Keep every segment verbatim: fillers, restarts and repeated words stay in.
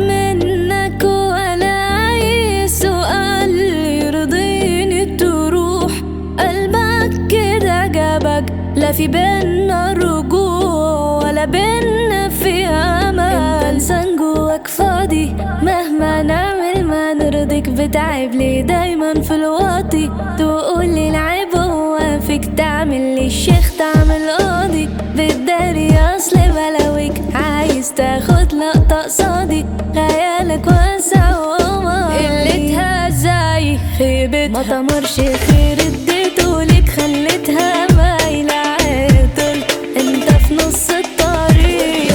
منك ولا أي سؤال يرضيني تروح. قلبك كده جابك، لا في بينا رجوع ولا بينا في أمل. انت لسان جواك فاضي، مهما نعمل ما نرضيك. بتعب ليه دايما في الواطي؟ تقولي العيب هو فيك، تعمل لي الشيخ تعمل قاضي. بتداري اصل بلاويك، عايز تاخد لقطة قصادي. خيالك واسع وماضي، قلتها زي خيبتها ما تمرش خير اديته ليك. خليتها مايلة عدل، انت في نص الطريق.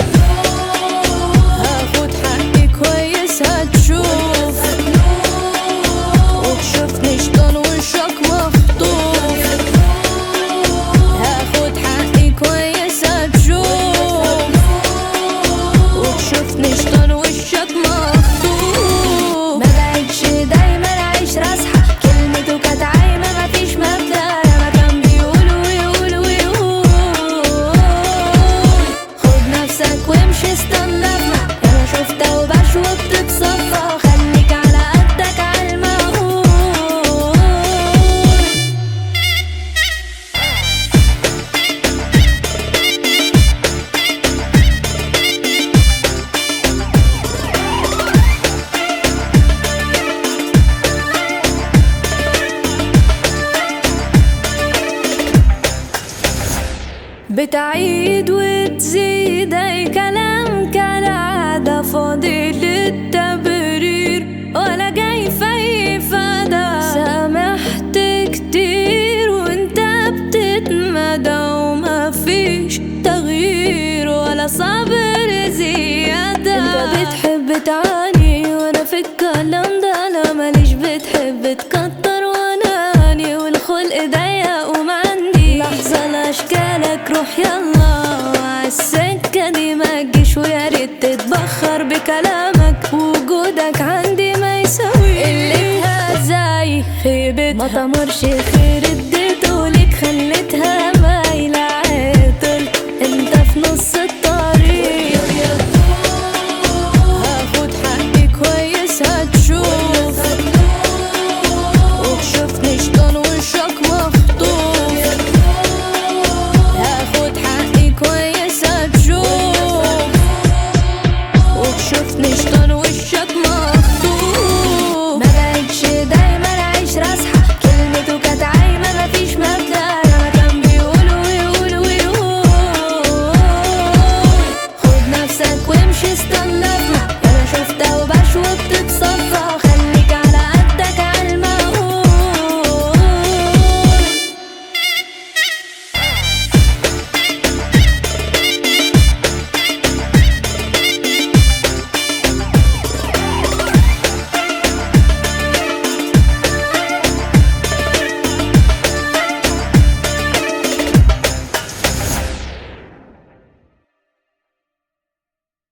هاخد حقي كويس هتشوف، وتشوفني شطان وشك مخطوف. هاخد حقي كويس هتشوف، وتشوفني شطان وشك مخطوف. ما بعدش دايما عايش راسحة، كلمته كانت عايمة مفيش مبدأ. لما كان بيقول ويقول ويقول، خد نفسك وامشي استنى. انا شفتها وبشوف بتتصفى، خليك على قدك عالمعقول. بتعيد وتزيد اي كلام كالعادة، فاضي للتبرير ولا جاي في اي فايدة. سامحت كتير وانت بتتمدى، ومفيش تغيير ولا صبر زيادة. انت بتحب تعاني وانا في الكلام ده لا ماليش. بتحب تكتر واناني والخلق ضيق ومعندي لحظة لاشكالك. روح يلا عالسكة دي ما تجيش، ويا ريت تتبخر بكلامك. وجودك عندي ما يساويش، قلتها زي خيبتها ما تمرش خير